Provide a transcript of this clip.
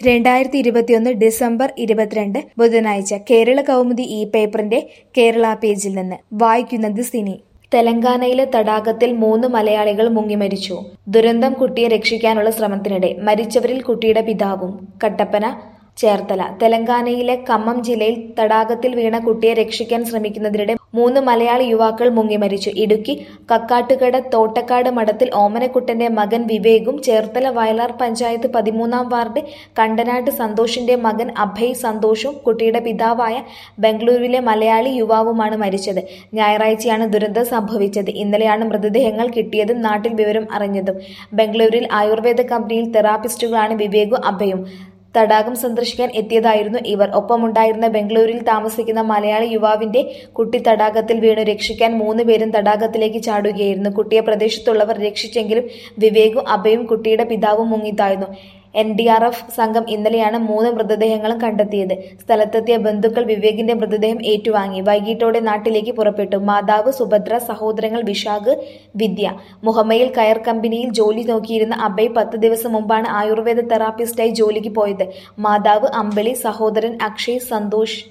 2021 December 22 ബുധനാഴ്ച കേരള കൗമുദി ഈ പേപ്പറിന്റെ കേരള പേജിൽ നിന്ന് വായിക്കുന്നത് സിനി. തെലങ്കാനയിലെ തടാകത്തിൽ 3 മലയാളികൾ മുങ്ങിമരിച്ചു. ദുരന്തം കുട്ടിയെ രക്ഷിക്കാനുള്ള ശ്രമത്തിനിടെ മരിച്ചവരിൽ കുട്ടിയുടെ പിതാവും. കട്ടപ്പന, ചേർത്തല. തെലങ്കാനയിലെ ഖമ്മം ജില്ലയിൽ തടാകത്തിൽ വീണ കുട്ടിയെ രക്ഷിക്കാൻ ശ്രമിക്കുന്നതിനിടെ 3 മലയാളി യുവാക്കൾ മുങ്ങിമരിച്ചു. ഇടുക്കി കക്കാട്ടുകട തോട്ടക്കാട് മഠത്തിൽ ഓമനക്കുട്ടന്റെ മകൻ വിവേകും ചേർത്തല വയലാർ പഞ്ചായത്ത് 13-ാം വാർഡ് കണ്ടനാട്ട് സന്തോഷിന്റെ മകൻ അഭയ് സന്തോഷും കുട്ടിയുടെ പിതാവായ ബംഗളൂരുവിലെ മലയാളി യുവാവുമാണ് മരിച്ചത്. ഞായറാഴ്ചയാണ് ദുരന്തം സംഭവിച്ചത്. ഇന്നലെയാണ് മൃതദേഹങ്ങൾ കിട്ടിയതും നാട്ടിൽ വിവരം അറിഞ്ഞതും. ബംഗളൂരുവിൽ ആയുർവേദ കമ്പനിയിൽ തെറാപ്പിസ്റ്റുകളാണ് വിവേകും അഭയും. തടാകം സന്ദർശിക്കാൻ എത്തിയതായിരുന്നു ഇവർ. ഒപ്പമുണ്ടായിരുന്ന ബംഗളൂരുവിൽ താമസിക്കുന്ന മലയാളി യുവാവിന്റെ കുട്ടി തടാകത്തിൽ വീണു. രക്ഷിക്കാൻ 3 പേരും തടാകത്തിലേക്ക് ചാടുകയായിരുന്നു. കുട്ടിയെ പ്രദേശത്തുള്ളവർ രക്ഷിച്ചെങ്കിലും വിവേകും അഭയും കുട്ടിയുടെ പിതാവും മുങ്ങിത്താഴ്ന്നു. NDRF സംഘം ഇന്നലെയാണ് 3 മൃതദേഹങ്ങളും കണ്ടെത്തിയത്. സ്ഥലത്തെത്തിയ ബന്ധുക്കൾ വിവേകിന്റെ മൃതദേഹം ഏറ്റുവാങ്ങി. വൈകിട്ടോടെ നാട്ടിലേക്ക് പുറപ്പെട്ടു. മാതാവ് സുഭദ്ര, സഹോദരങ്ങൾ വിശാഖ്, വിദ്യ. മുഹമ്മയിൽ കയർ കമ്പനിയിൽ ജോലി നോക്കിയിരുന്ന അഭയ് 10 ദിവസം മുമ്പാണ് ആയുർവേദ തെറാപ്പിസ്റ്റായി ജോലിക്ക് പോയത്. മാതാവ് അമ്പിളി, സഹോദരൻ അക്ഷയ്, സന്തോഷ്